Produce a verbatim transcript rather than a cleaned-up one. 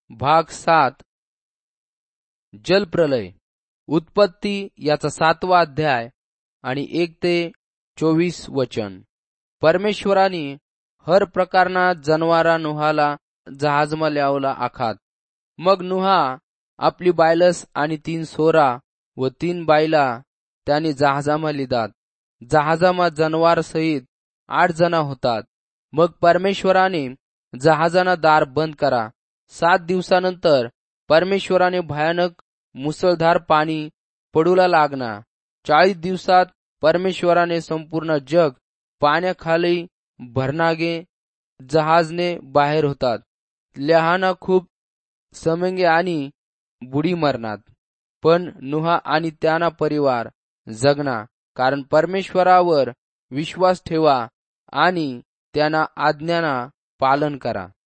भाग सात. जलप्रलय. उत्पत्ती याचा सातवा अध्याय आणि एक ते चोवीस वचन. परमेश्वराने हर प्रकारना जनावरा नुहाला जहाजमा ल्यावला आखात. मग नुहा आपली बायलस आणि तीन सोरा व तीन बायला त्याने जहाजामा लिदात. जहाजामा जनावर सहित आठ जना होतात. मग परमेश्वराने जहाजाना दार बंद करा. सात दिवसानंतर परमेश्वराने भयानक मुसळधार पाणी पडूला लागना. चाळीस दिवसात परमेश्वराने संपूर्ण जग पाण्याखाली भरनागे जहाजने बाहेर होतात. लहाना खूप समंगे आणि बुडी मरणात. पण नुहा आणि त्याना परिवार जगना, कारण परमेश्वरावर विश्वास ठेवा आणि त्यांना आज्ञाना पालन करा.